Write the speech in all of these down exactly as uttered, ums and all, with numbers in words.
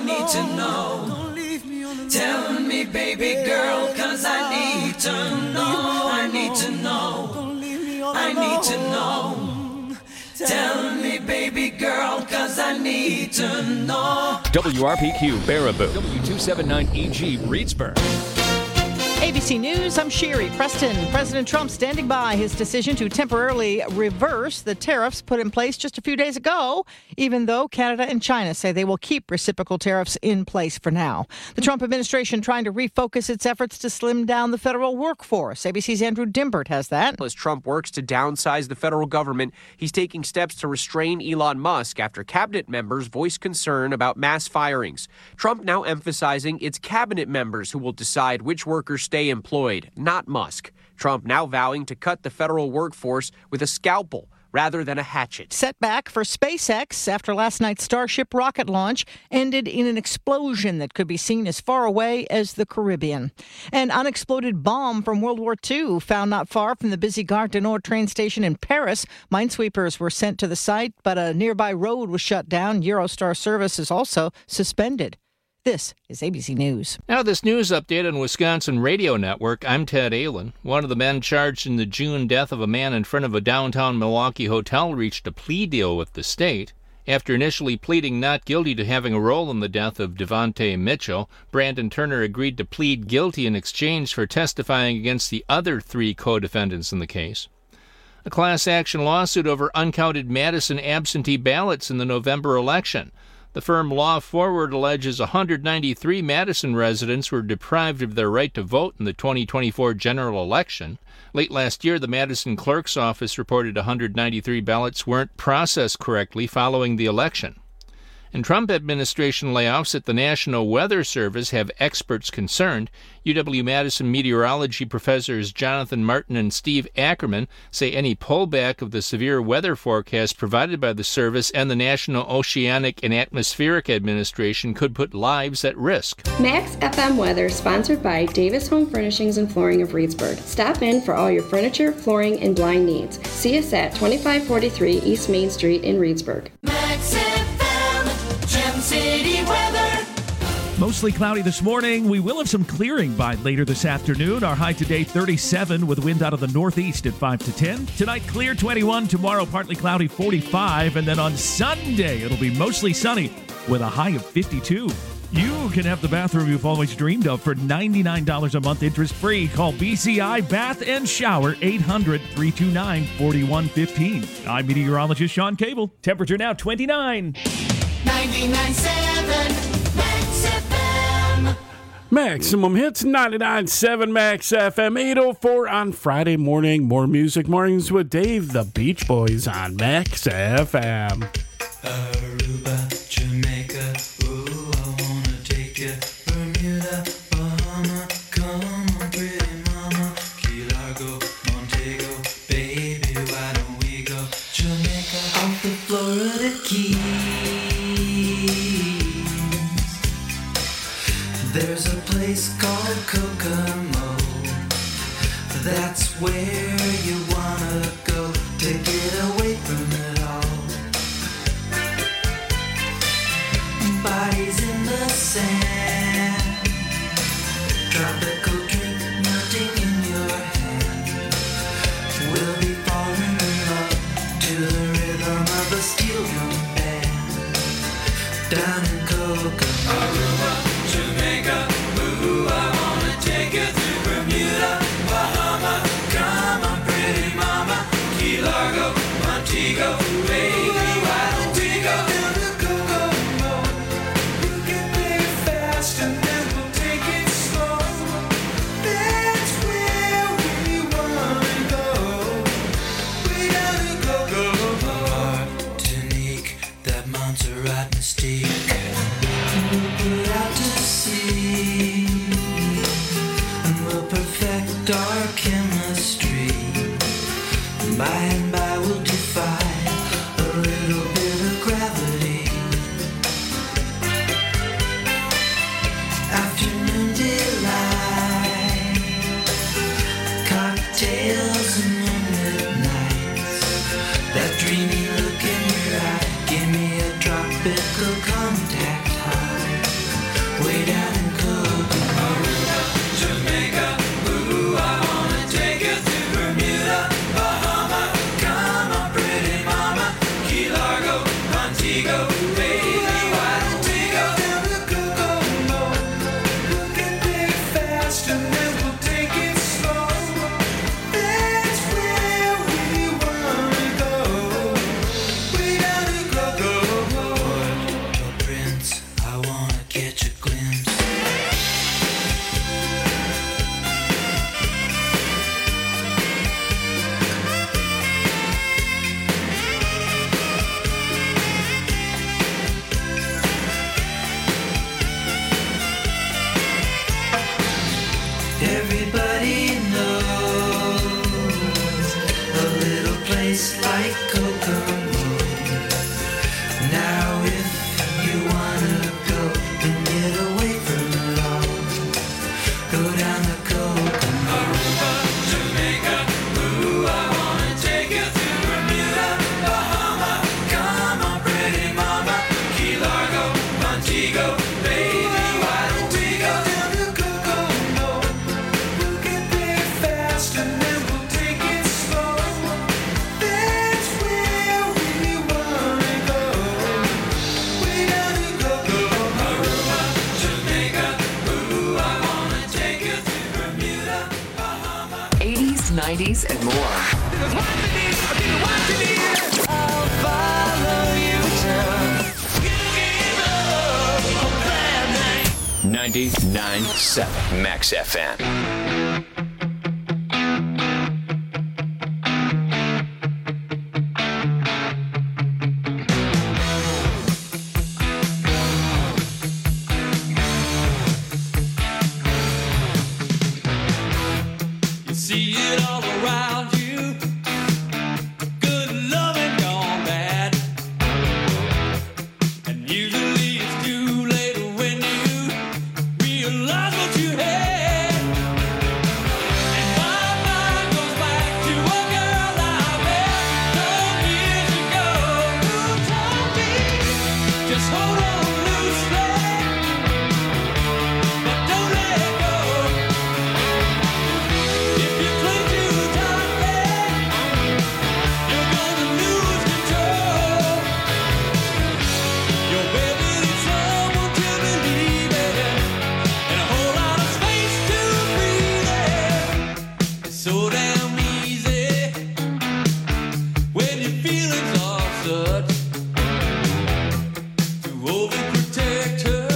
need to know. Tell me, baby girl, cause I need to know. I need to know. I need to know. Tell me, baby girl, cause I need to know. W R P Q, Baraboo. W two seventy-nine E G, Reedsburg. A B C News, I'm Sherry Preston. President Trump standing by his decision to temporarily reverse the tariffs put in place just a few days ago, even though Canada and China say they will keep reciprocal tariffs in place for now. The Trump administration trying to refocus its efforts to slim down the federal workforce. A B C's Andrew Dimbert has that. As Trump works to downsize the federal government, he's taking steps to restrain Elon Musk after cabinet members voiced concern about mass firings. Trump now emphasizing it's cabinet members who will decide which workers stay employed, not Musk. Trump now vowing to cut the federal workforce with a scalpel rather than a hatchet. Setback for SpaceX after last night's Starship rocket launch ended in an explosion that could be seen as far away as the Caribbean. An unexploded bomb from World War Two found not far from the busy Gare du Nord train station in Paris. Minesweepers were sent to the site, but a nearby road was shut down. Eurostar service is also suspended. This is A B C News. Now this news update on Wisconsin Radio Network. I'm Ted Allen. One of the men charged in the June death of a man in front of a downtown Milwaukee hotel reached a plea deal with the state. After initially pleading not guilty to having a role in the death of Devontae Mitchell, Brandon Turner agreed to plead guilty in exchange for testifying against the other three co-defendants in the case. A class action lawsuit over uncounted Madison absentee ballots in the November election. The firm Law Forward alleges one hundred ninety-three Madison residents were deprived of their right to vote in the twenty twenty-four general election. Late last year, the Madison Clerk's Office reported one hundred ninety-three ballots weren't processed correctly following the election. And Trump administration layoffs at the National Weather Service have experts concerned. U W-Madison meteorology professors Jonathan Martin and Steve Ackerman say any pullback of the severe weather forecast provided by the service and the National Oceanic and Atmospheric Administration could put lives at risk. Max F M Weather, sponsored by Davis Home Furnishings and Flooring of Reedsburg. Stop in for all your furniture, flooring, and blind needs. See us at twenty-five forty-three East Main Street in Reedsburg. Max F M, Gem City weather. Mostly cloudy this morning. We will have some clearing by later this afternoon. Our high today, thirty-seven, with wind out of the northeast at five to ten. Tonight, clear, twenty-one. Tomorrow, partly cloudy, forty-five. And then on Sunday, it'll be mostly sunny with a high of fifty-two. You can have the bathroom you've always dreamed of for ninety-nine dollars a month, interest-free. Call B C I Bath and Shower, eight hundred, three two nine, four one one five. I'm meteorologist Sean Cable. Temperature now twenty-nine. ninety-nine point seven Max F M. Maximum Hits, ninety-nine point seven Max F M, eight oh four on Friday morning. More music mornings with Dave, the Beach Boys on Max F M. Aruba, Jamaica, ooh, I wanna take you. Bermuda, Bahama, come on, pretty mama. Key Largo, Montego, baby, why don't we go? Jamaica, off the Florida Keys. There's a place called Kokomo. That's where you wanna go to get away from it all. Bodies in the sand, tropical drink melting in your hand. We'll be falling in love to the rhythm of a steel drum band. Down in Kokomo, Aruba, Jamaica, ooh, I wanna take you to Bermuda, Bahama, come on, pretty mama, Key Largo, Montego, baby, why don't we go down to Kokomo? You can play it fast and then we'll take it slow. That's where we wanna go. We gotta go, go, go. Martinique, that Montserrat mystique. We'll put out to sea, and we'll perfect our chemistry. By and by we'll defy a little bit of gravity. Afternoon delight, cocktails and moonlit nights. That dreamy look in your eye, give me a tropical contact high. Montego, baby, why don't we go down to Cocoa Mall? We'll get there fast and then we'll take it slow. That's where we wanna go. Way down to Cocoa Mall. Oh, Prince, I wanna catch a glimpse. Everybody knows a little place like Kokomo. Now if you wanna go and get away from it all, go down the Kokomo. Aruba, Jamaica, ooh, I wanna take you to Bermuda, Bahama. Come on, pretty mama, Key Largo, Montego, baby, why don't we go down to Kokomo? We'll get there fast and then we'll take it slow. That's where we wanna go. Way down to Kokomo. Aruba, Jamaica, ooh, I wanna take you to Bermuda, Bahama. eighties, nineties, and more. I'll follow you till ninety-nine point seven Max F M. you see it all around you. Good loving gone bad. And usually it's too late when you realize what you had. And my mind goes back to a girl I met some years ago who told me, just hold on loosely, but don't let go. If you cling too tightly, you're gonna lose control. Your baby needs someone to believe in, and a whole lot of space to breathe in. It's so damn easy when your feelings are such to overprotect her,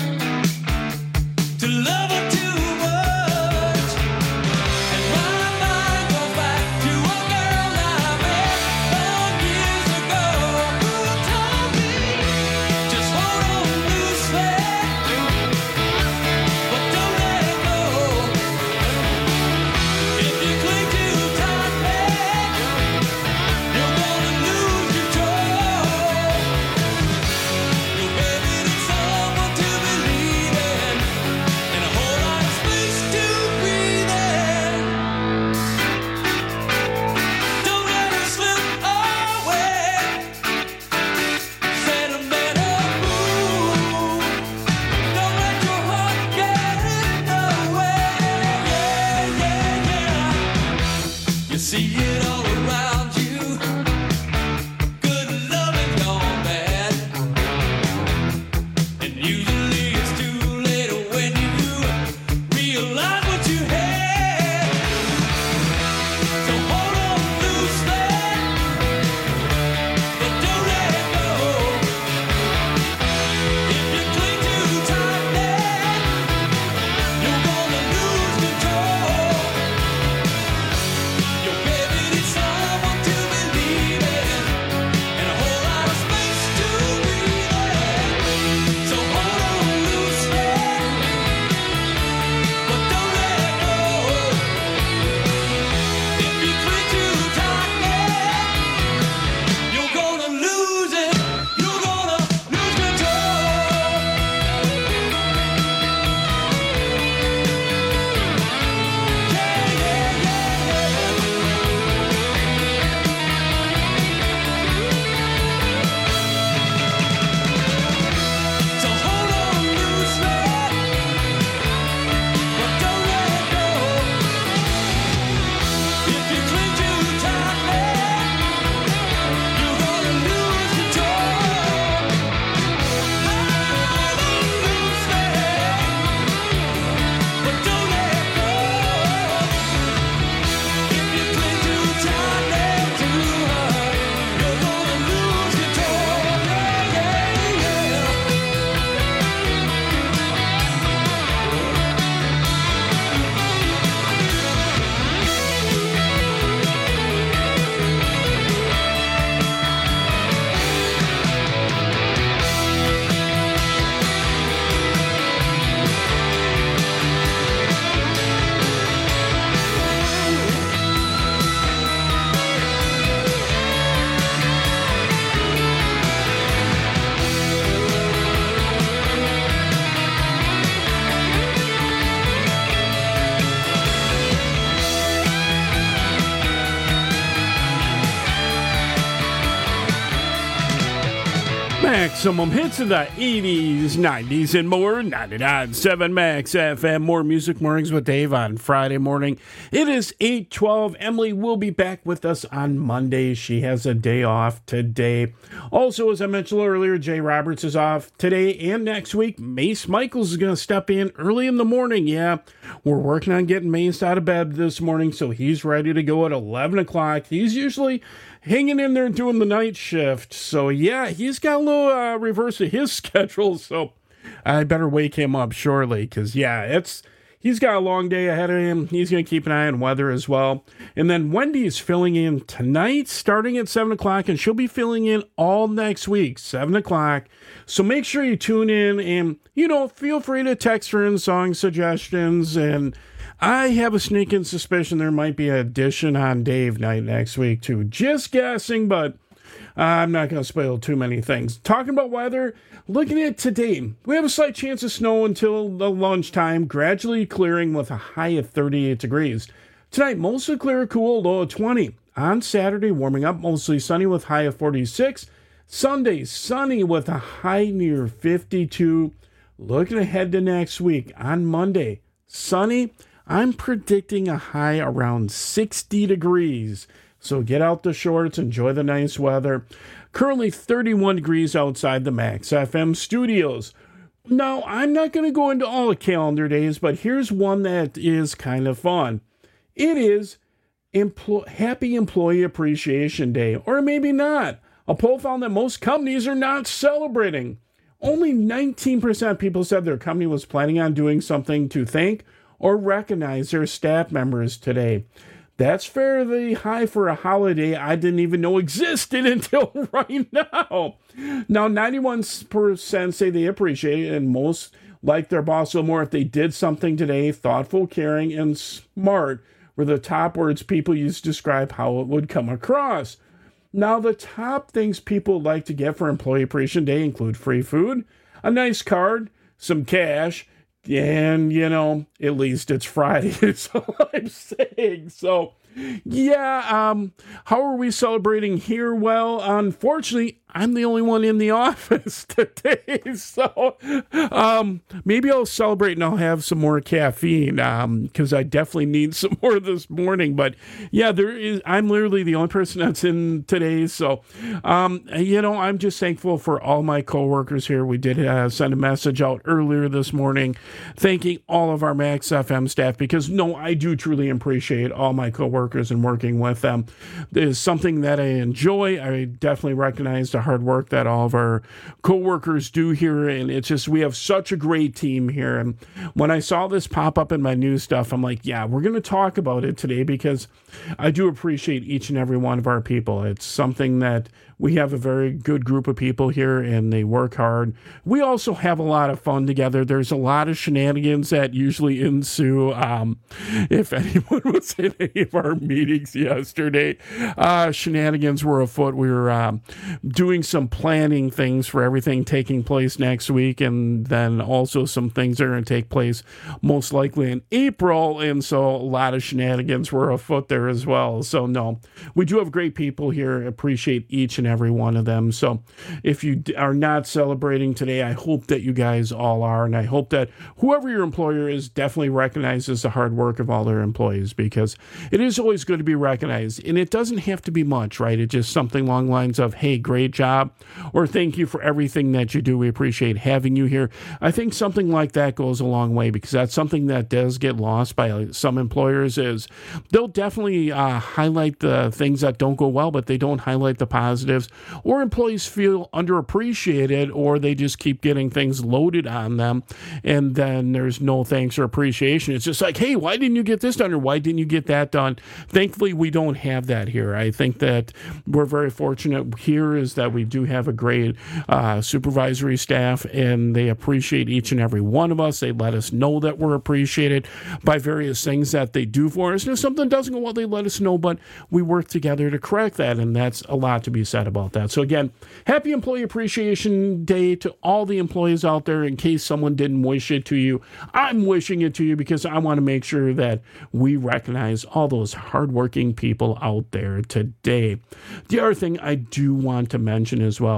to love her too much. And my mind goes back to a girl I met some years ago who told me, just hold on loosely, but don't let go. If you cling too tightly, you're gonna lose control. Your baby needs someone to believe in, and a whole lot of space to breathe in. Don't let her slip away. Sentimental mood. Don't let your heart get in the way. Yeah, yeah, yeah. You see it all around you. Good loving gone bad. And usually it's too late when you realize what you had. So hold on loosely, but don't let go. If you cling too tightly, you're gonna lose control. Your baby Maximum hits of the eighties, nineties, and more. ninety-nine point seven Max F M. More Music Mornings with Dave on Friday morning. It is eight twelve. Emily will be back with us on Monday. She has a day off today. Also, as I mentioned earlier, Jay Roberts is off today and next week. Mace Michaels is going to step in early in the morning. Yeah, we're working on getting Mace out of bed this morning, so he's ready to go at eleven o'clock. He's usually hanging in there doing the night shift. So, yeah, he's got a little uh, reverse of his schedule. So, I better wake him up shortly because, yeah, it's he's got a long day ahead of him. He's going to keep an eye on weather as well. And then Wendy's filling in tonight starting at seven o'clock, and she'll be filling in all next week, seven o'clock. So, make sure you tune in and, you know, feel free to text her in song suggestions. And I have a sneaking suspicion there might be an addition on Dave Night next week, too. Just guessing, but I'm not going to spoil too many things. Talking about weather, looking at today, we have a slight chance of snow until the lunchtime, gradually clearing with a high of thirty-eight degrees. Tonight, mostly clear, cool, low of twenty. On Saturday, warming up, mostly sunny with high of forty-six. Sunday, sunny with a high near fifty-two. Looking ahead to next week, on Monday, sunny. I'm predicting a high around sixty degrees. So get out the shorts, enjoy the nice weather. Currently thirty-one degrees outside the Max F M studios. Now, I'm not going to go into all the calendar days, but here's one that is kind of fun. It is Empl- Happy Employee Appreciation Day, or maybe not. A poll found that most companies are not celebrating. Only nineteen percent of people said their company was planning on doing something to thank or recognize their staff members today. That's fairly high for a holiday I didn't even know existed until right now. Now, ninety-one percent say they appreciate it, and most like their boss a little more if they did something today. Thoughtful, caring, and smart were the top words people used to describe how it would come across. Now, the top things people like to get for Employee Appreciation Day include free food, a nice card, some cash, and, you know, at least it's Friday, is all I'm saying. So, yeah, um, how are we celebrating here? Well, unfortunately, I'm the only one in the office today. So, um, maybe I'll celebrate and I'll have some more caffeine, um, because I definitely need some more this morning. But, yeah, there is, I'm literally the only person that's in today. So, um, you know, I'm just thankful for all my coworkers here. We did uh, send a message out earlier this morning thanking all of our Max F M staff because, no, I do truly appreciate all my coworkers and working with them. It is something that I enjoy. I definitely recognize the hard work that all of our coworkers do here, and it's just we have such a great team here. And when I saw this pop up in my news stuff, I'm like, yeah, we're going to talk about it today because I do appreciate each and every one of our people. It's something that we have a very good group of people here, and they work hard. We also have a lot of fun together. There's a lot of shenanigans that usually ensue. Um, if anyone was in any of our meetings yesterday, uh, shenanigans were afoot. We were um, doing some planning things for everything taking place next week, and then also some things that are going to take place most likely in April, and so a lot of shenanigans were afoot there as well. So, no, we do have great people here. Appreciate each and every one of them. So if you are not celebrating today, I hope that you guys all are, and I hope that whoever your employer is definitely recognizes the hard work of all their employees, because it is always good to be recognized, and it doesn't have to be much, right? It's just something along the lines of, hey, great job, or thank you for everything that you do. We appreciate having you here. I think something like that goes a long way, because that's something that does get lost by some employers is they'll definitely uh, highlight the things that don't go well, but they don't highlight the positives. Or employees feel underappreciated, or they just keep getting things loaded on them, and then there's no thanks or appreciation. It's just like, hey, why didn't you get this done, or why didn't you get that done? Thankfully, we don't have that here. I think that we're very fortunate here is that we do have a great uh, supervisory staff, and they appreciate each and every one of us. They let us know that we're appreciated by various things that they do for us. And if something doesn't go well, they let us know, but we work together to correct that, and that's a lot to be said about that. So again, happy Employee Appreciation Day to all the employees out there. In case someone didn't wish it to you, I'm wishing it to you because I want to make sure that we recognize all those hardworking people out there today. The other thing I do want to mention as well,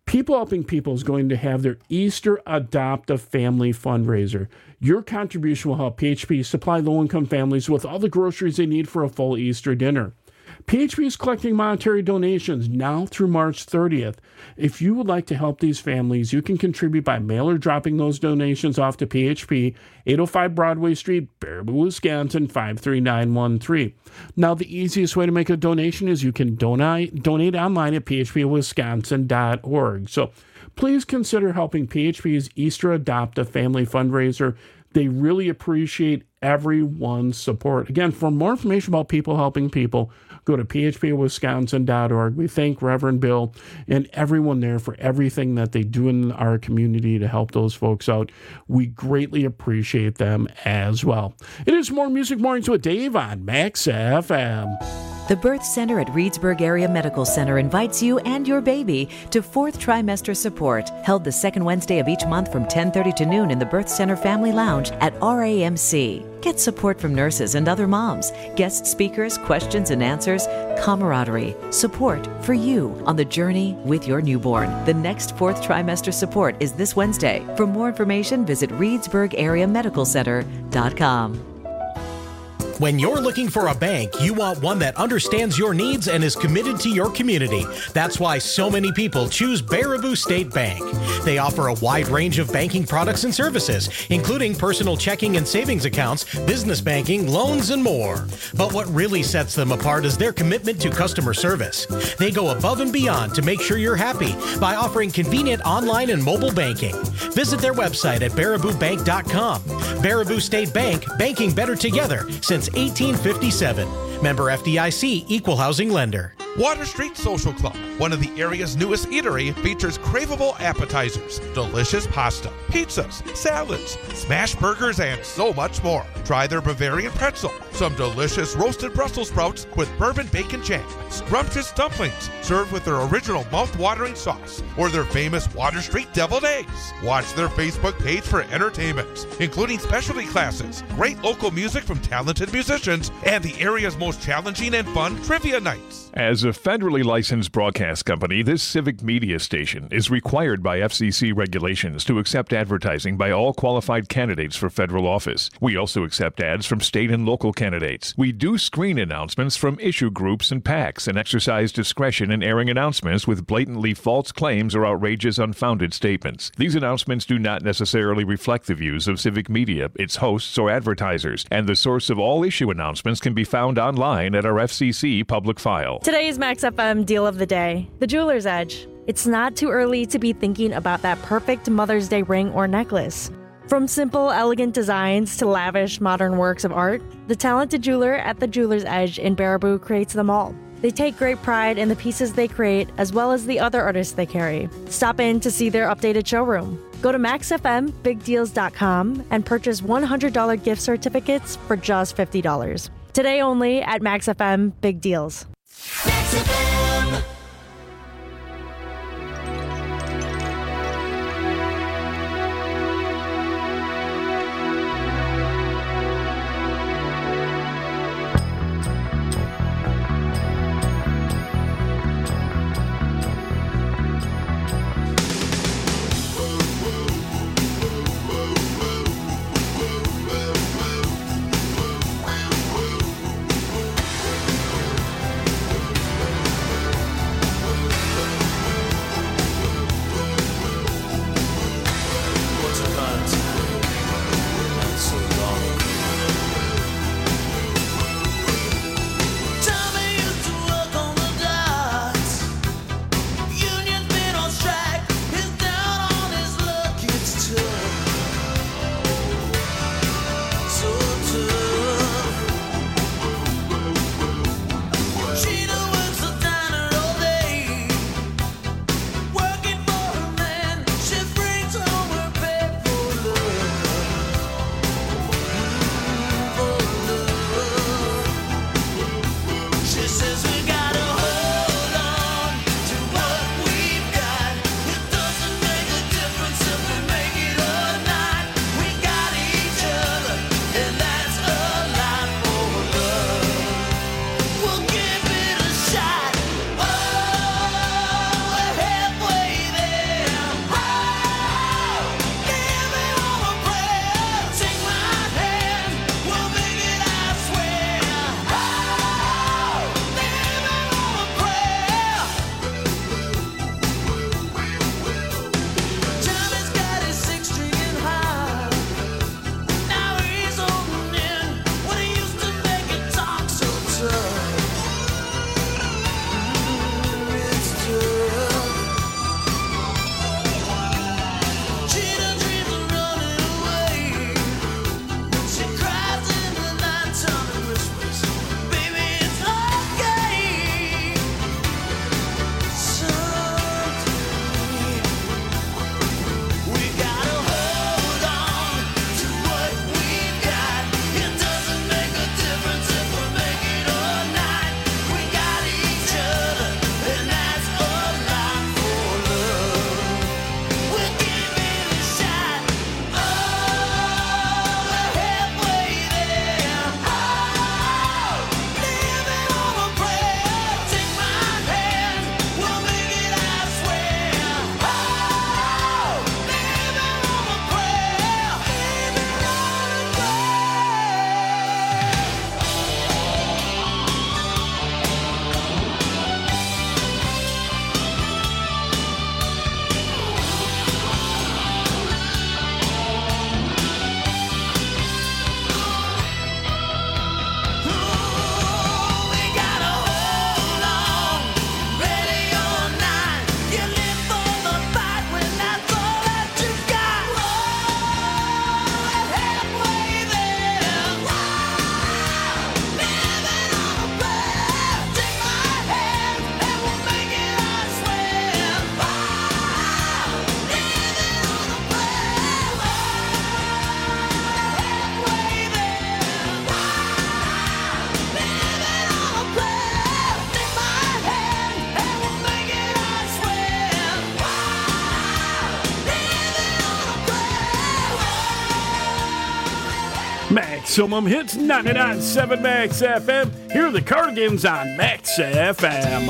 People Helping People is going to have their Easter Adopt a Family fundraiser. Your contribution will help P H P supply low-income families with all the groceries they need for a full Easter dinner. P H P is collecting monetary donations now through March thirtieth. If you would like to help these families, you can contribute by mail or dropping those donations off to P H P, eight oh five Broadway Street, Baraboo, Wisconsin, five three nine one three. Now, the easiest way to make a donation is you can donate, donate online at p h p wisconsin dot org. So please consider helping P H P's Easter Adopt a Family fundraiser. They really appreciate everyone's support. Again, for more information about People Helping People, go to p h p wisconsin dot org. We thank Reverend Bill and everyone there for everything that they do in our community to help those folks out. We greatly appreciate them as well. It is More Music Mornings with Dave on Max F M. The Birth Center at Reedsburg Area Medical Center invites you and your baby to fourth trimester support, held the second Wednesday of each month from ten thirty to noon in the Birth Center Family Lounge at R A M C. Get support from nurses and other moms, guest speakers, questions and answers, camaraderie, support for you on the journey with your newborn. The next fourth trimester support is this Wednesday. For more information, visit reedsburg area medical center dot com. When you're looking for a bank, you want one that understands your needs and is committed to your community. That's why so many people choose Baraboo State Bank. They offer a wide range of banking products and services, including personal checking and savings accounts, business banking, loans, and more. But what really sets them apart is their commitment to customer service. They go above and beyond to make sure you're happy by offering convenient online and mobile banking. Visit their website at baraboo bank dot com. Baraboo State Bank, banking better together since eighteen fifty-seven. Member F D I C, Equal Housing Lender. Water Street Social Club, one of the area's newest eatery, features craveable appetizers, delicious pasta, pizzas, salads, smash burgers, and so much more. Try their Bavarian pretzel, some delicious roasted Brussels sprouts with bourbon bacon jam, scrumptious dumplings served with their original mouth-watering sauce, or their famous Water Street deviled eggs. Watch their Facebook page for entertainment, including specialty classes, great local music from talented musicians, and the area's most challenging and fun trivia nights. As a federally licensed broadcast company, this civic media station is required by F C C regulations to accept advertising by all qualified candidates for federal office. We also accept ads from state and local candidates. We do screen announcements from issue groups and PACs and exercise discretion in airing announcements with blatantly false claims or outrageous, unfounded statements. These announcements do not necessarily reflect the views of civic media, its hosts, or advertisers, and the source of all issue announcements can be found online at our F C C public file. Today's Max F M deal of the day, the Jeweler's Edge. It's not too early to be thinking about that perfect Mother's Day ring or necklace. From simple, elegant designs to lavish, modern works of art, the talented jeweler at the Jeweler's Edge in Baraboo creates them all. They take great pride in the pieces they create as well as the other artists they carry. Stop in to see their updated showroom. Go to max f m big deals dot com and purchase one hundred dollars gift certificates for just fifty dollars. Today only at Max F M Big Deals. Max F M. Maximum Hits ninety-nine point seven Max F M. Here are the Cardigans on Max F M.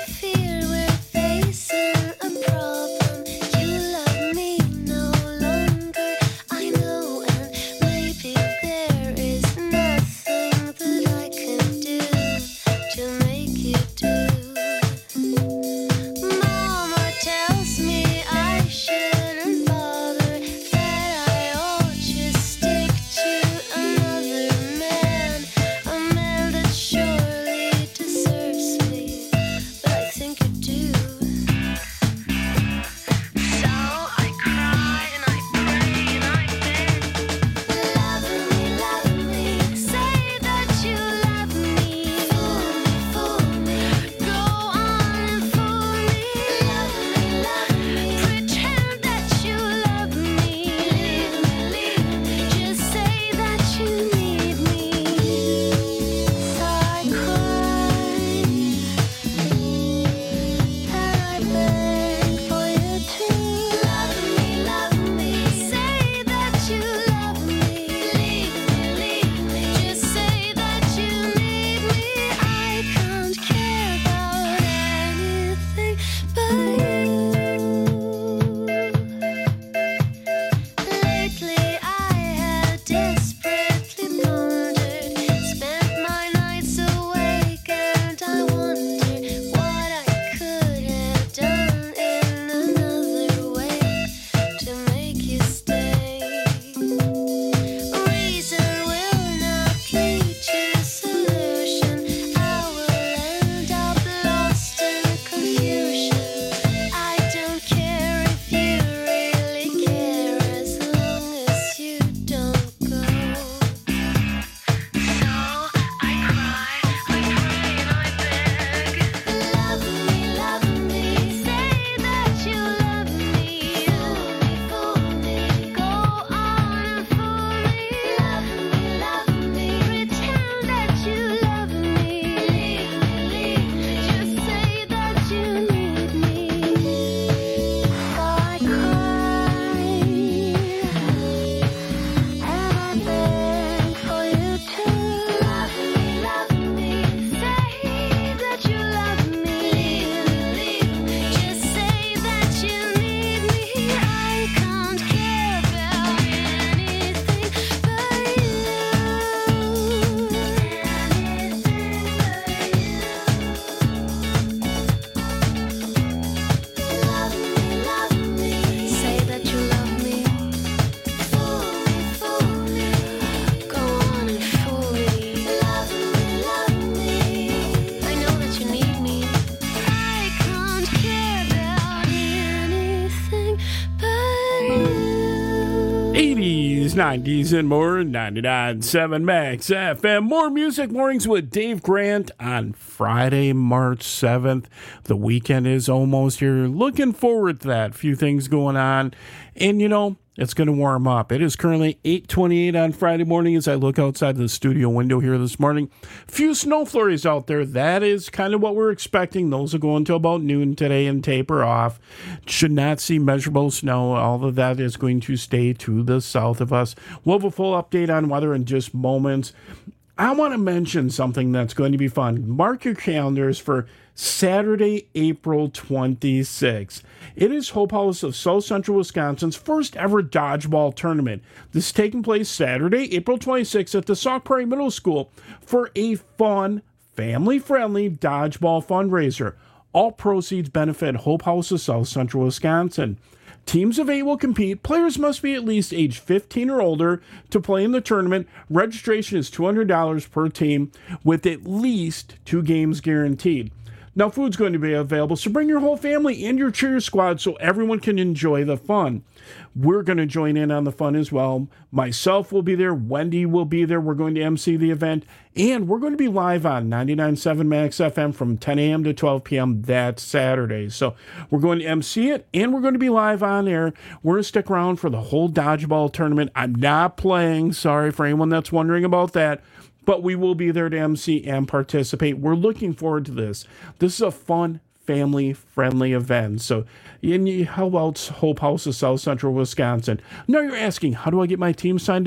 eighties, nineties, and more. ninety-nine point seven Max F M. More Music Mornings with Dave Grant on Friday, March seventh. The weekend is almost here. Looking forward to that. A few things going on. And, you know, it's going to warm up. It is currently eight twenty-eight on Friday morning as I look outside the studio window here this morning. A few snow flurries out there. That is kind of what we're expecting. Those will go until about noon today and taper off. Should not see measurable snow. All of that is going to stay to the south of us. We'll have a full update on weather in just moments. I want to mention something that's going to be fun. Mark your calendars for Saturday, April twenty-sixth. It is Hope House of South Central Wisconsin's first ever dodgeball tournament. This is taking place Saturday, April twenty-sixth at the Sauk Prairie Middle School for a fun, family-friendly dodgeball fundraiser. All proceeds benefit Hope House of South Central Wisconsin. Teams of eight will compete. Players must be at least age fifteen or older to play in the tournament. Registration is two hundred dollars per team with at least two games guaranteed. Now, food's going to be available, so bring your whole family and your cheer squad so everyone can enjoy the fun. We're going to join in on the fun as well. Myself will be there. Wendy will be there. We're going to emcee the event. And we're going to be live on ninety-nine point seven Max F M from ten a.m. to twelve p.m. that Saturday. So we're going to emcee it, and we're going to be live on air. We're going to stick around for the whole dodgeball tournament. I'm not playing. Sorry for anyone that's wondering about that. But we will be there to emcee and participate. We're looking forward to this. This is a fun, family-friendly event. So, and you, how about Hope House of South Central Wisconsin? Now you're asking, how do I get my team signed up?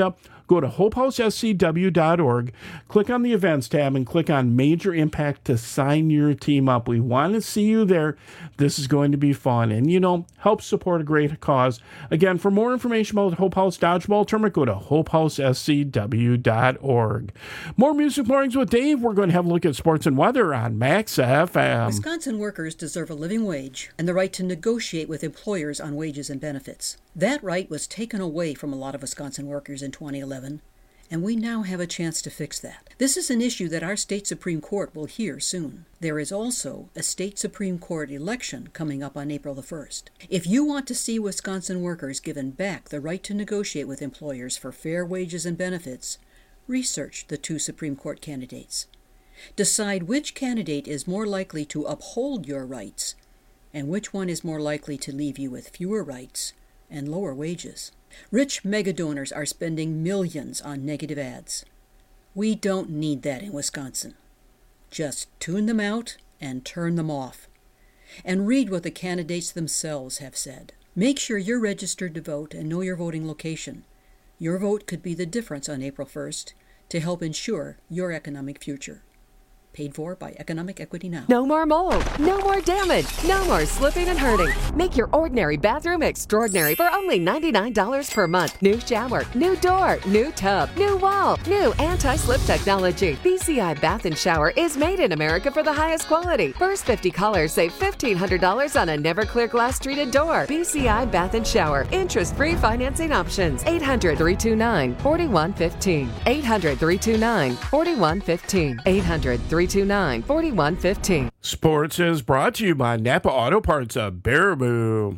Go to hope house s c w dot org, click on the events tab, and click on Major Impact to sign your team up. We want to see you there. This is going to be fun. And, you know, help support a great cause. Again, for more information about the Hope House Dodgeball Tournament, go to hope house s c w dot org. More Music Mornings with Dave. We're going to have a look at sports and weather on Max F M. Wisconsin workers deserve a living wage and the right to negotiate with employers on wages and benefits. That right was taken away from a lot of Wisconsin workers in twenty eleven, and we now have a chance to fix that. This is an issue that our state Supreme Court will hear soon. There is also a state Supreme Court election coming up on April the first. If you want to see Wisconsin workers given back the right to negotiate with employers for fair wages and benefits, research the two Supreme Court candidates. Decide which candidate is more likely to uphold your rights and which one is more likely to leave you with fewer rights and lower wages. Rich megadonors are spending millions on negative ads. We don't need that in Wisconsin. Just tune them out and turn them off. And read what the candidates themselves have said. Make sure you're registered to vote and know your voting location. Your vote could be the difference on April first to help ensure your economic future. Paid for by Economic Equity Now. No more mold, no more damage, no more slipping and hurting. Make your ordinary bathroom extraordinary for only ninety-nine dollars per month. New shower, new door, new tub, new wall, new anti-slip technology. B C I Bath and Shower is made in America for the highest quality. First fifty callers save fifteen hundred dollars on a never clear glass treated door. B C I Bath and Shower. Interest-free financing options. eight hundred, three two nine, four one one five. eight hundred, three two nine, four one one five. eight hundred, three two nine, four one one five. Sports is brought to you by Napa Auto Parts of Baraboo.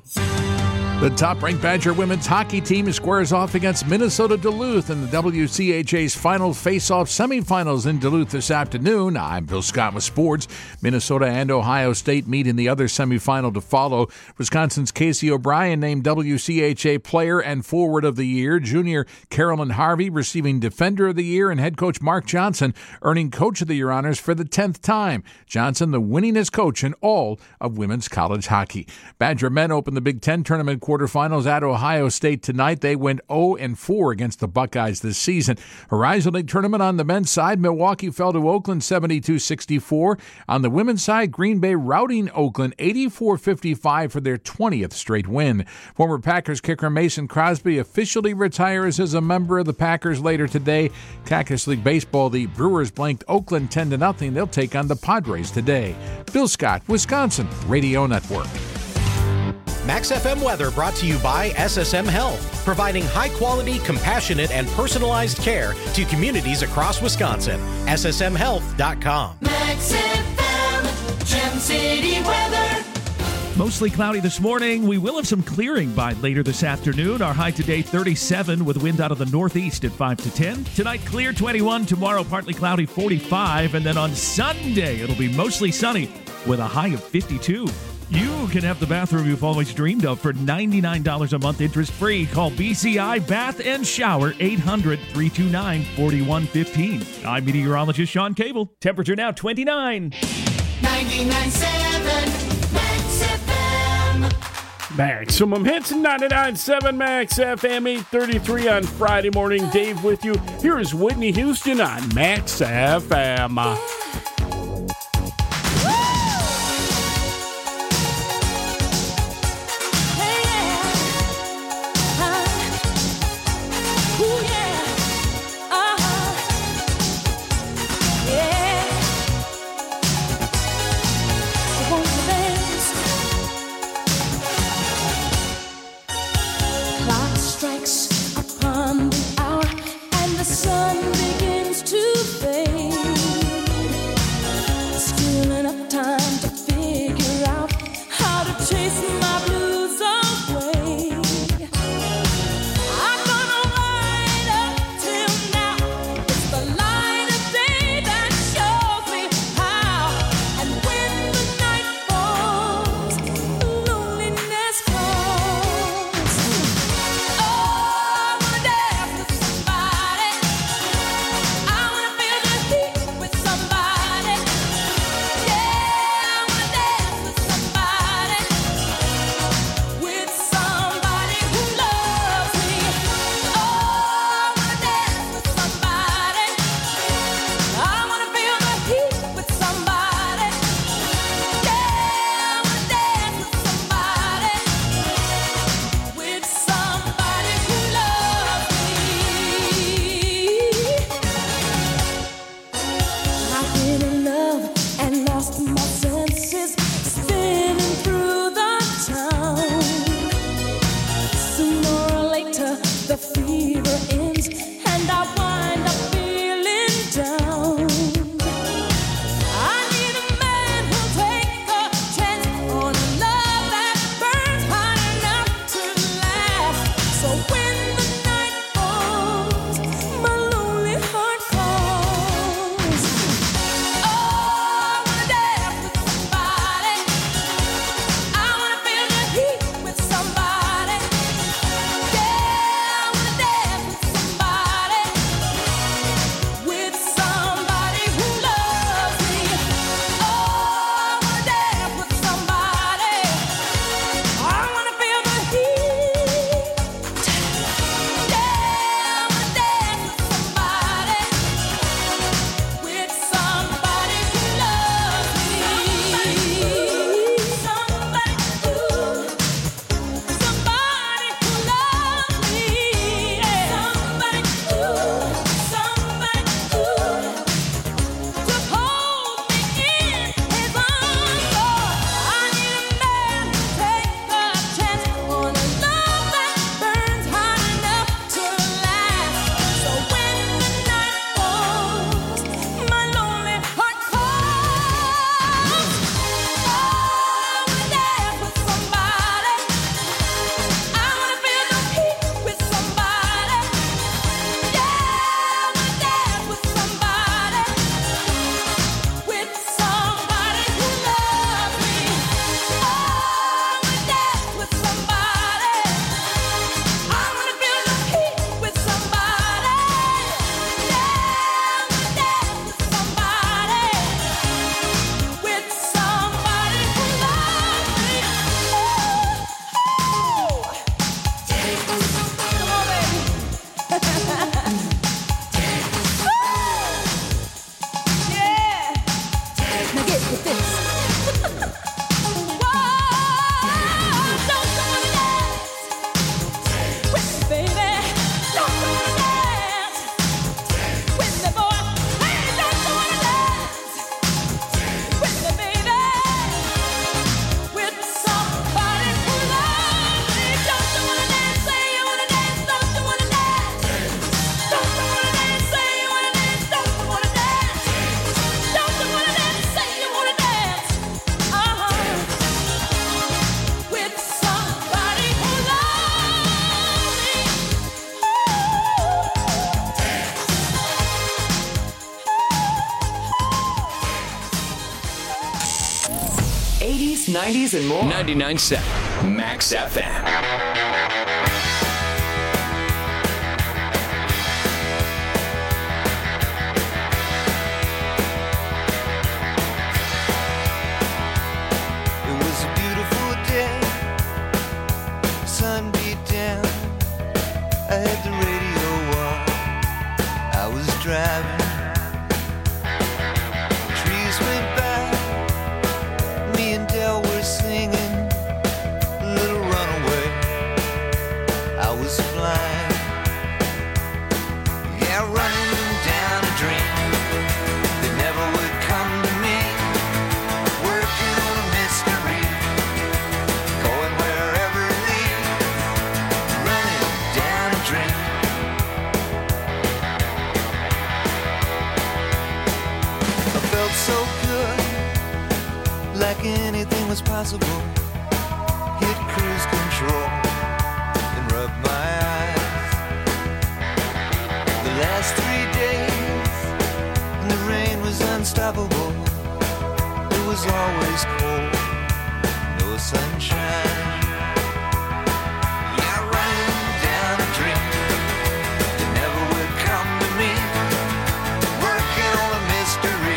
The top-ranked Badger women's hockey team squares off against Minnesota Duluth in the W C H A's final face-off semifinals in Duluth this afternoon. I'm Bill Scott with sports. Minnesota and Ohio State meet in the other semifinal to follow. Wisconsin's Casey O'Brien named W C H A Player and Forward of the Year. Junior Carolyn Harvey receiving Defender of the Year, and head coach Mark Johnson earning Coach of the Year honors for the tenth time. Johnson, the winningest coach in all of women's college hockey. Badger men open the Big Ten tournament quarterfinals at Ohio State tonight. They went oh and four against the Buckeyes this season. Horizon League tournament on the men's side, Milwaukee fell to Oakland seventy-two sixty-four. On the women's side, Green Bay routing Oakland eighty-four fifty-five for their twentieth straight win. Former Packers kicker Mason Crosby officially retires as a member of the Packers later today. Cactus League Baseball, the Brewers blanked Oakland ten to nothing. They'll take on the Padres today. Bill Scott, Wisconsin Radio Network. Max F M weather brought to you by S S M Health, providing high-quality, compassionate, and personalized care to communities across Wisconsin. S S M health dot com. Max F M, Gem City weather. Mostly cloudy this morning. We will have some clearing by later this afternoon. Our high today, thirty-seven, with wind out of the northeast at five to ten. Tonight, clear, twenty-one. Tomorrow, partly cloudy, forty-five. And then on Sunday, it'll be mostly sunny with a high of fifty-two. You can have the bathroom you've always dreamed of for ninety-nine dollars a month, interest-free. Call B C I Bath and Shower, eight hundred, three two nine, four one one five. I'm meteorologist Sean Cable. Temperature now twenty-nine. ninety-nine point seven Max F M. Maximum hits, ninety-nine point seven Max F M, eight thirty-three on Friday morning. Dave with you. Here is Whitney Houston on Max F M. Upon the hour and the sun begins to fade. nineties and more. ninety-nine point seven Max F M. Sun beat down, I had the radio on, I was driving, trees went by, me and Del were singing, a little runaway, I was flying, yeah, running down a dream, that never would come to me, working on a mystery, going wherever it leads. So good, like anything was possible. Hit cruise control and rub my eyes. The last three days, and the rain was unstoppable. It was always cold, no sunshine. Yeah, running down a dream that never would come to me. Working on a mystery.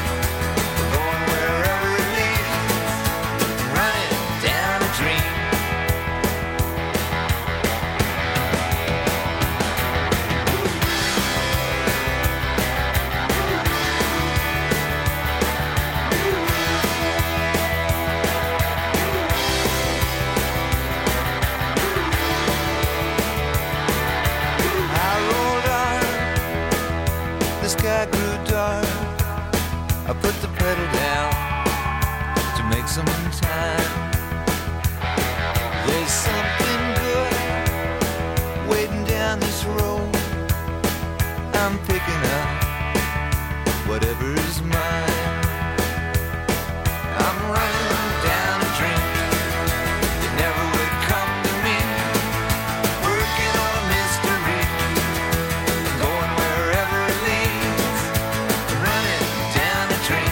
The sky grew dark, I put the pedal down to make some time. There's something good waiting down this road. I'm picking up whatever's mine. I'm running down a dream that never would come to me. Working on a mystery, going wherever it leads. Running down a dream.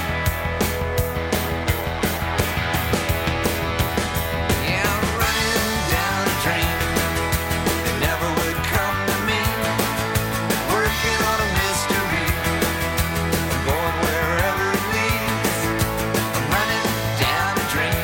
Yeah, I'm running down a dream that never would come to me. Working on a mystery, going wherever it leads. I'm running down a dream.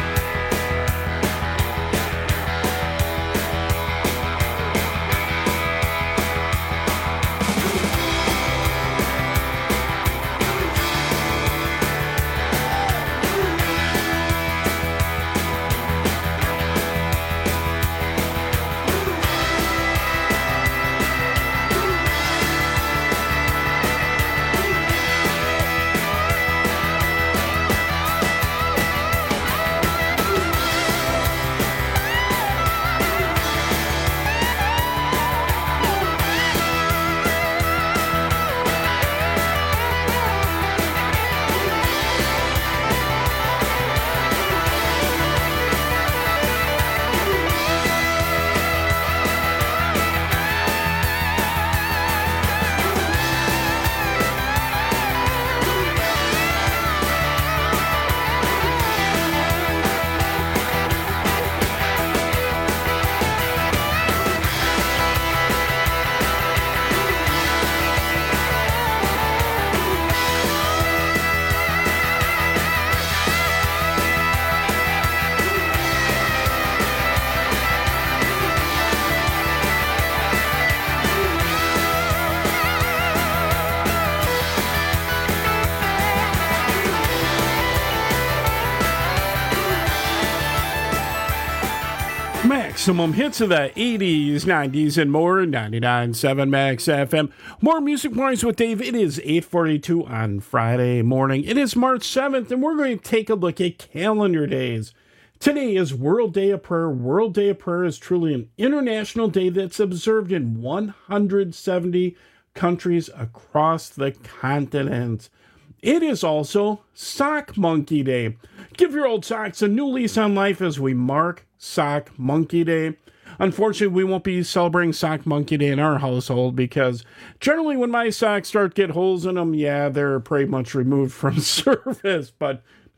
Maximum hits of the eighties, nineties, and more. ninety-nine point seven Max F M. More Music Mornings with Dave. It is eight forty-two on Friday morning. It is March seventh, and we're going to take a look at calendar days. Today is World Day of Prayer. World Day of Prayer is truly an international day that's observed in one hundred seventy countries across the continent. It is also Sock Monkey Day. Give your old socks a new lease on life as we mark Sock Monkey Day. Unfortunately, we won't be celebrating Sock Monkey Day in our household because generally when my socks start to get holes in them, yeah, they're pretty much removed from service. But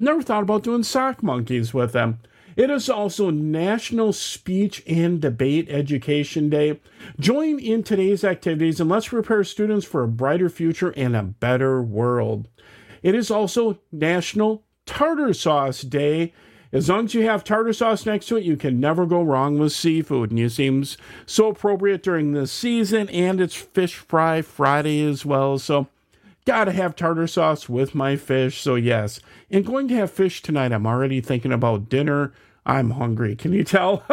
Never thought about doing sock monkeys with them. It is also National Speech and Debate Education Day. Join in today's activities and let's prepare students for a brighter future and a better world. It is also National Tartar Sauce Day. As long as you have tartar sauce next to it, you can never go wrong with seafood. And it seems so appropriate during this season, and it's Fish Fry Friday as well. So gotta have tartar sauce with my fish. So yes, and going to have fish tonight. I'm already thinking about dinner. I'm hungry. Can you tell?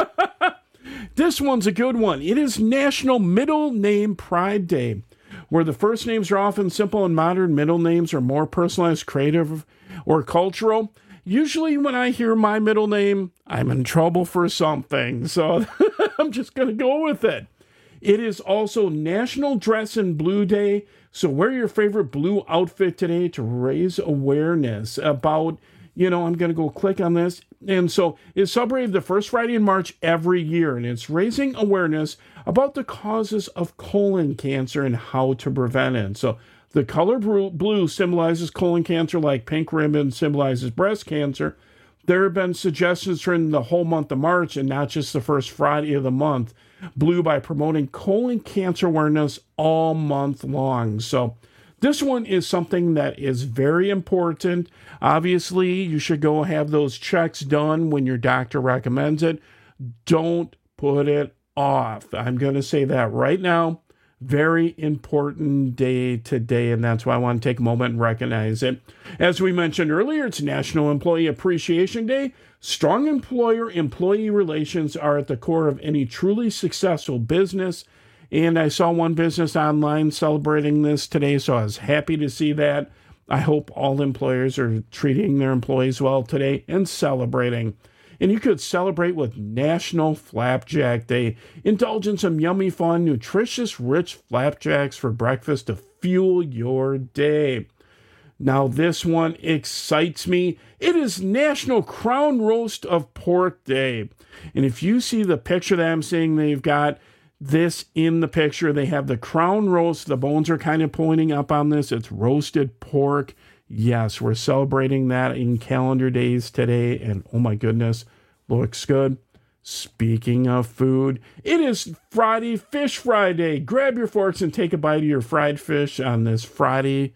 This one's a good one. It is National Middle Name Pride Day, where the first names are often simple and modern. Middle names are more personalized, creative, or cultural. Usually when I hear my middle name, I'm in trouble for something. So I'm just going to go with it. It is also National Dress in Blue Day. So wear your favorite blue outfit today to raise awareness about, you know, I'm going to go click on this. And so it's celebrated the first Friday in March every year. And it's raising awareness about the causes of colon cancer and how to prevent it. So the color blue symbolizes colon cancer, like pink ribbon symbolizes breast cancer. There have been suggestions during the whole month of March and not just the first Friday of the month. Blue by promoting colon cancer awareness all month long. So this one is something that is very important. Obviously, you should go have those checks done when your doctor recommends it. Don't put it off. I'm going to say that right now. Very important day today, and that's why I want to take a moment and recognize it. As we mentioned earlier, it's National Employee Appreciation Day. Strong employer-employee relations are at the core of any truly successful business, and I saw one business online celebrating this today, so I was happy to see that. I hope all employers are treating their employees well today and celebrating. And you could celebrate with National Flapjack Day. Indulge in some yummy, fun, nutritious, rich flapjacks for breakfast to fuel your day. Now, this one excites me. It is National Crown Roast of Pork Day. And if you see the picture that I'm seeing, they've got this in the picture. They have the crown roast. The bones are kind of pointing up on this. It's roasted pork. Yes, we're celebrating that in calendar days today, and oh my goodness, looks good. Speaking of food, it is Friday Fish Friday. Grab your forks and take a bite of your fried fish on this Friday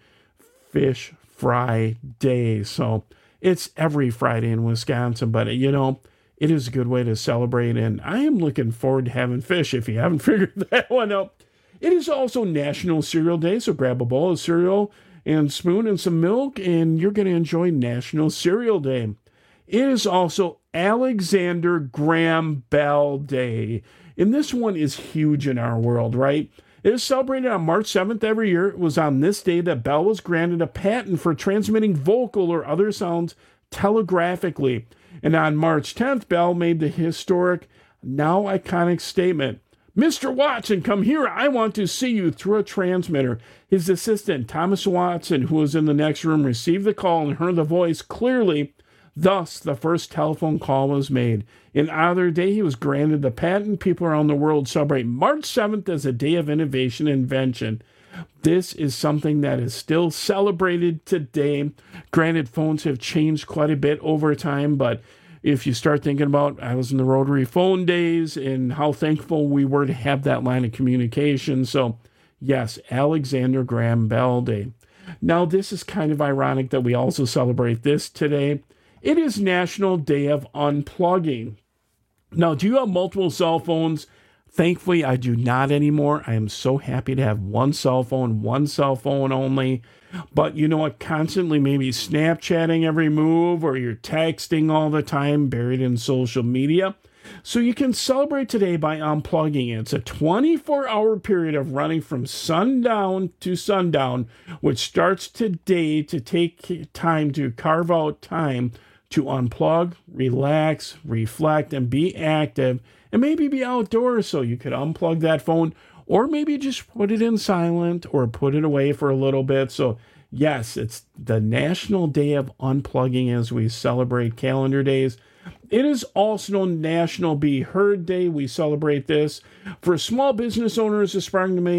Fish Fry Day. So it's every Friday in Wisconsin, but you know, it is a good way to celebrate, and I am looking forward to having fish if you haven't figured that one out. It is also National Cereal Day, so grab a bowl of cereal and spoon and some milk, and you're going to enjoy National Cereal Day. It is also Alexander Graham Bell Day, and this one is huge in our world, right? It is celebrated on March seventh every year. It was on this day that Bell was granted a patent for transmitting vocal or other sounds telegraphically. And on March tenth, Bell made the historic, now iconic statement, "Mister Watson, come here. I want to see you," through a transmitter. His assistant, Thomas Watson, who was in the next room, received the call and heard the voice clearly. Thus, the first telephone call was made. In honor day, he was granted the patent. People around the world celebrate March seventh as a day of innovation and invention. This is something that is still celebrated today. Granted, phones have changed quite a bit over time, but if you start thinking about, I was in the rotary phone days and how thankful we were to have that line of communication. So, yes, Alexander Graham Bell Day. Now, this is kind of ironic that we also celebrate this today. It is National Day of Unplugging. Now, do you have multiple cell phones? Thankfully, I do not anymore. I am so happy to have one cell phone, one cell phone only. But you know what? Constantly maybe Snapchatting every move, or you're texting all the time, buried in social media. So you can celebrate today by unplugging. It's a twenty-four hour period of running from sundown to sundown, which starts today to take time to carve out time to unplug, relax, reflect, and be active, and maybe be outdoors. So you could unplug that phone, or maybe just put it in silent or put it away for a little bit. So yes, it's the National Day of Unplugging as we celebrate calendar days. It is also National Be Heard Day. We celebrate this for small business owners aspiring to make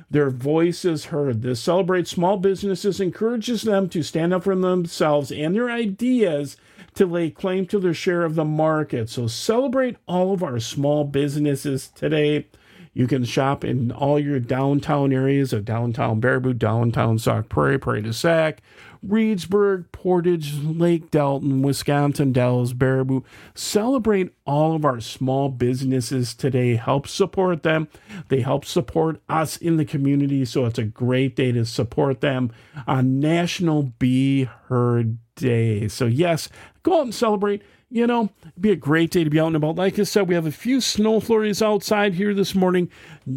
Their voice is heard. This celebrates small businesses, encourages them to stand up for themselves and their ideas to lay claim to their share of the market. So celebrate all of our small businesses today. You can shop in all your downtown areas of downtown Baraboo, downtown Sauk Prairie, Prairie du Sac, Reedsburg, Portage, Lake Delton, Wisconsin Dells, Baraboo. Celebrate all of our small businesses today. Help support them. They help support us in the community, so it's a great day to support them on National Be Heard Day. So yes, go out and celebrate. You know, it'd be a great day to be out and about. Like I said, we have a few snow flurries outside here this morning.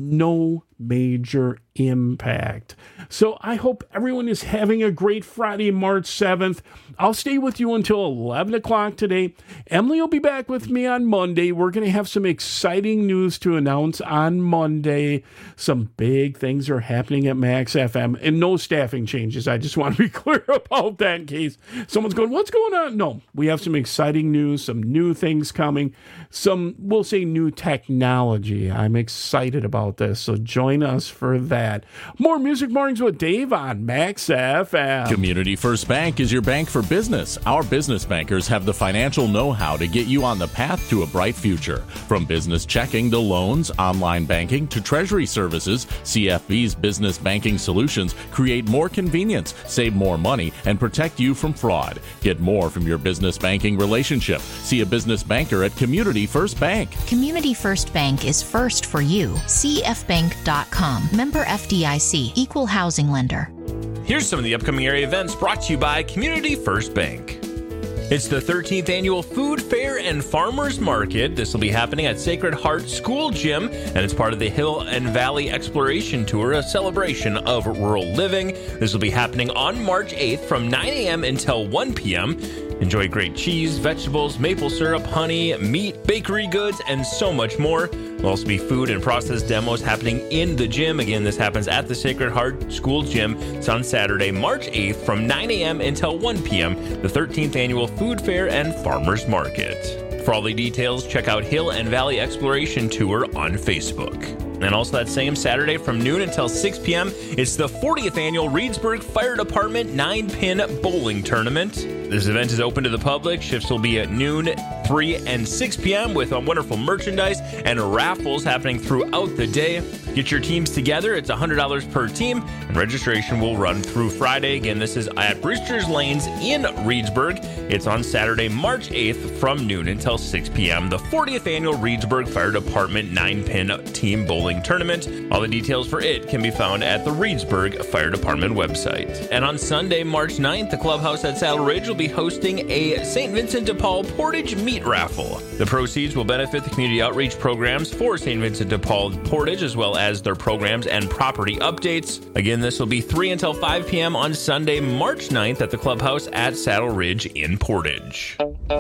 No major impact. So I hope everyone is having a great Friday, March seventh. I'll stay with you until eleven o'clock today. Emily will be back with me on Monday. We're going to have some exciting news to announce on Monday. Some big things are happening at Max F M, and no staffing changes. I just want to be clear about that in case someone's going, what's going on? No, we have some exciting news, some new things coming, some, we'll say, new technology. I'm excited about this, so join us for that. More Music Mornings with Dave on Max F M. Community First Bank is your bank for business. Our business bankers have the financial know-how to get you on the path to a bright future. From business checking to loans, online banking to treasury services, C F B's business banking solutions create more convenience, save more money, and protect you from fraud. Get more from your business banking relationship. See a business banker at Community First Bank. Community First Bank is first for you. C F bank dot com. Member F D I C. Equal housing lender. Here's some of the upcoming area events brought to you by Community First Bank. It's the thirteenth Annual Food Fair and Farmers Market. This will be happening at Sacred Heart School Gym, and it's part of the Hill and Valley Exploration Tour, a celebration of rural living. This will be happening on March eighth from nine a.m. until one p.m. Enjoy great cheese, vegetables, maple syrup, honey, meat, bakery goods, and so much more. There'll also be food and process demos happening in the gym. Again, this happens at the Sacred Heart School Gym. It's on Saturday, March eighth from nine a.m. until one p.m. The thirteenth Annual Food Fair and Farmers Market. For all the details, check out Hill and Valley Exploration Tour on Facebook. And also that same Saturday from noon until six p.m., it's the fortieth Annual Reedsburg Fire Department nine-pin Bowling Tournament. This event is open to the public. Shifts will be at noon, three, and six p.m. with wonderful merchandise and raffles happening throughout the day. Get your teams together. It's one hundred dollars per team, and registration will run through Friday. Again, this is at Brewster's Lanes in Reedsburg. It's on Saturday, March eighth from noon until six p.m. The fortieth Annual Reedsburg Fire Department nine-pin Team Bowling Tournament. All the details for it can be found at the Reedsburg Fire Department website. And on Sunday, March ninth, the clubhouse at Saddle Ridge will be hosting a Saint Vincent de Paul Portage Meat Raffle. The proceeds will benefit the community outreach programs for Saint Vincent de Paul Portage, as well as their programs and property updates. Again, this will be three until five p.m. on Sunday, March ninth at the clubhouse at Saddle Ridge in Portage.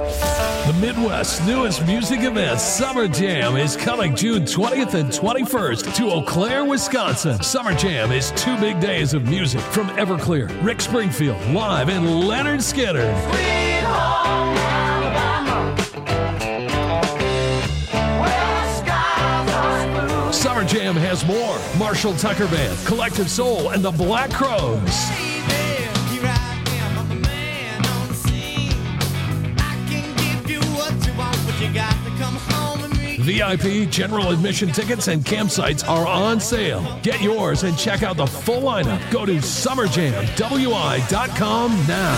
The Midwest's newest music event, Summer Jam, is coming June twentieth and twenty-first to Eau Claire, Wisconsin. Summer Jam is two big days of music from Everclear, Rick Springfield, live, and Leonard Skinner. Sweet home Alabama, where the skies are blue. Summer Jam has more. Marshall Tucker Band, Collective Soul, and the Black Crows. V I P, general admission tickets, and campsites are on sale. Get yours and check out the full lineup. Go to summer jam w i dot com now.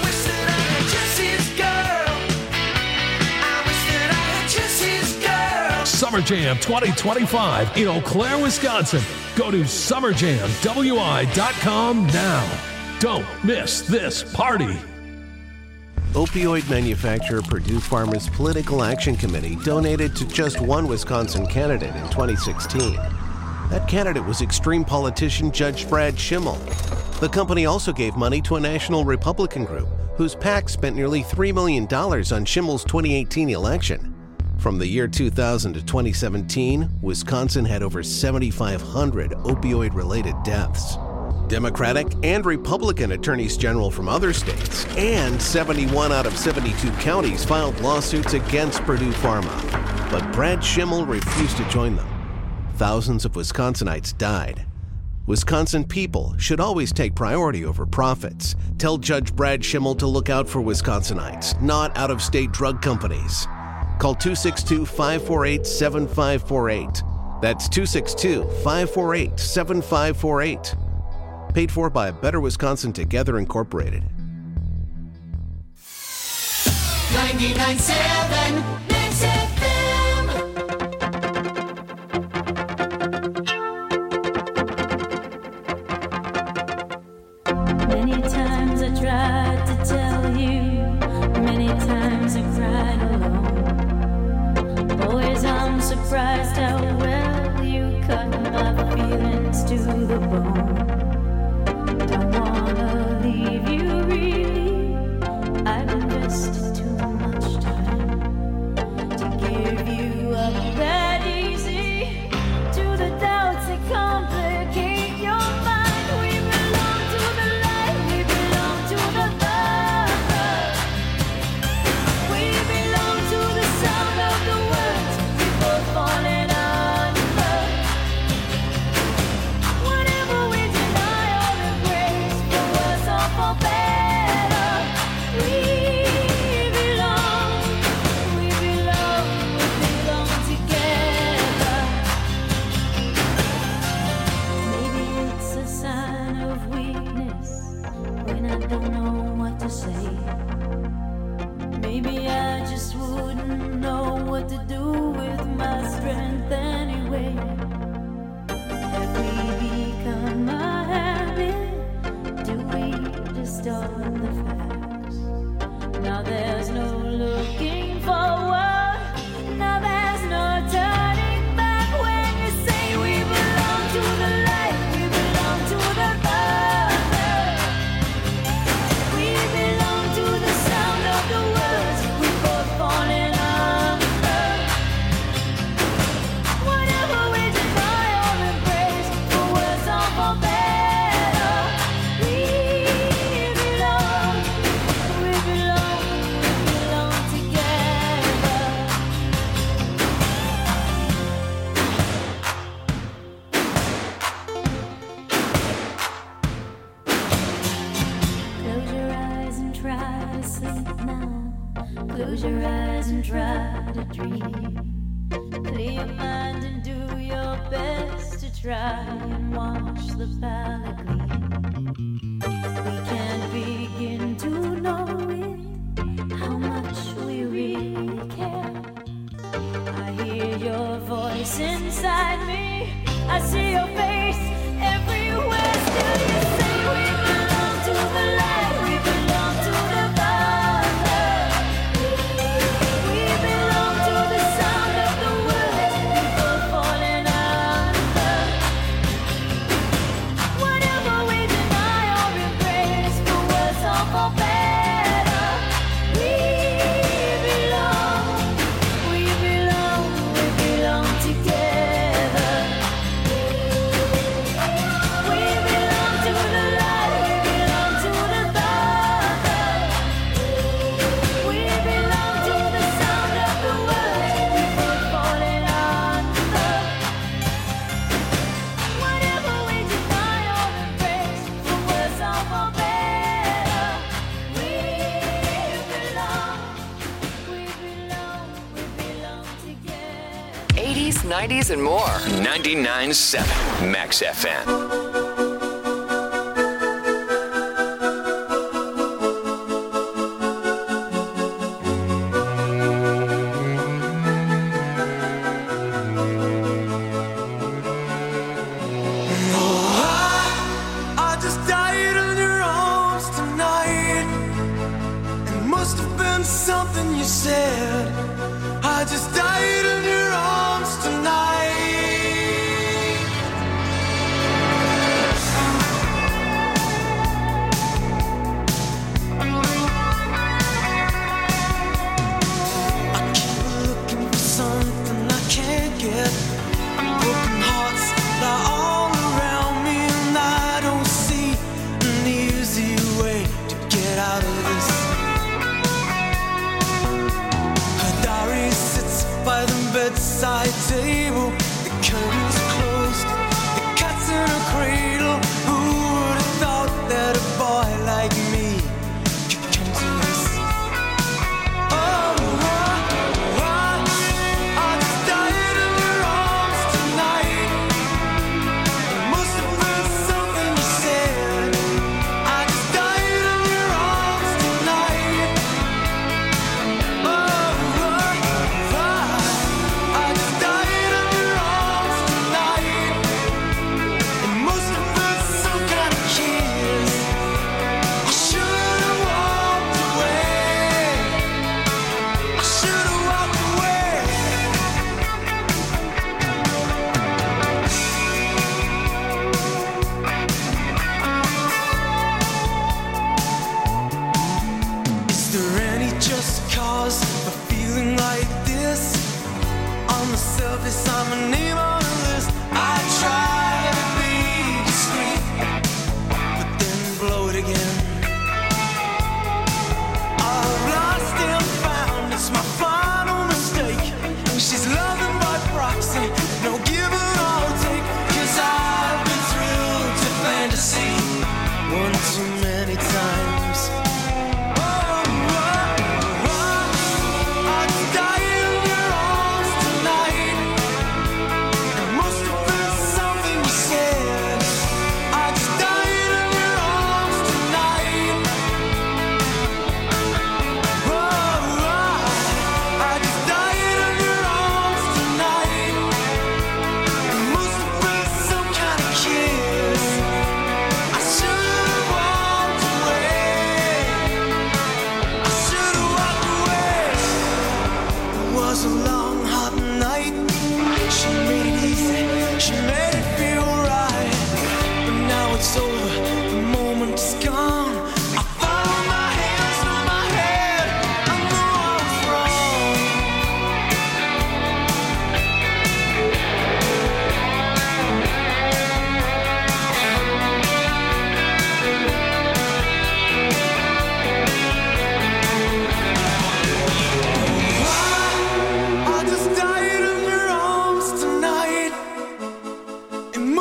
Summer Jam twenty twenty-five in Eau Claire, Wisconsin. Go to summer jam w i dot com now. Don't miss this party. Opioid manufacturer Purdue Pharma's Political Action Committee donated to just one Wisconsin candidate in twenty sixteen. That candidate was extreme politician Judge Brad Schimmel. The company also gave money to a national Republican group whose PAC spent nearly three million dollars on Schimmel's twenty eighteen election. From the year two thousand to twenty seventeen, Wisconsin had over seventy-five hundred opioid-related deaths. Democratic and Republican attorneys general from other states and seventy-one out of seventy-two counties filed lawsuits against Purdue Pharma. But Brad Schimmel refused to join them. Thousands of Wisconsinites died. Wisconsin people should always take priority over profits. Tell Judge Brad Schimmel to look out for Wisconsinites, not out-of-state drug companies. Call two six two, five four eight, seven five four eight. That's two six two, five four eight, seven five four eight. Paid for by Better Wisconsin Together Incorporated. ninety-nine point seven Max F M. Many times I tried to tell you, many times I cried alone. Always I'm surprised how well you cut my feelings to the bone. Don't wanna leave you really, I've invested too much time to give you up that easy to the doubts that complicate your mind. We belong to the light, we belong to the dark. We belong to the sound of the words we both falling under. Whatever we deny or embrace, for worse or for better, we belong, we belong, we belong together. Maybe it's a sign of weakness when I don't know what to say. Maybe I just wouldn't know what to do with my strength anyway. Have we become a habit? Do we distort the facts? Now there's no looking forward. Now there's no turning back when you say we belong to the light, we belong to the dark. We belong to the sound of the words we both falling under. Whatever we deny or embrace, for worse or for better, we belong, we belong, we belong together. Close your eyes and try to sleep now. Close your eyes and try to dream. Clear your mind and do your best to try and watch the palette gleam. We can't begin to know it, how much we really care. I hear your voice inside me, I see your face everywhere. Still you say we belong to the light, we belong to the dark. We belong to the sound of the words we both falling under. Whatever we deny or embrace, for worse or for better, we belong, we belong, we belong together. We belong to the light, we belong to the dark. We belong to the sound of the words we both falling under. Whatever we deny or embrace, for worse or for better, we belong, we belong, we belong together. eighties, nineties, and more. ninety-nine point seven Max F M. I just died in your arms tonight. It must have been something you said. I just died in your arms tonight. I keep looking for something I can't get. Broken hearts lie all around me, and I don't see an easy way to get out of this.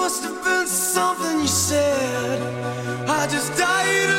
must have been something you said. I just died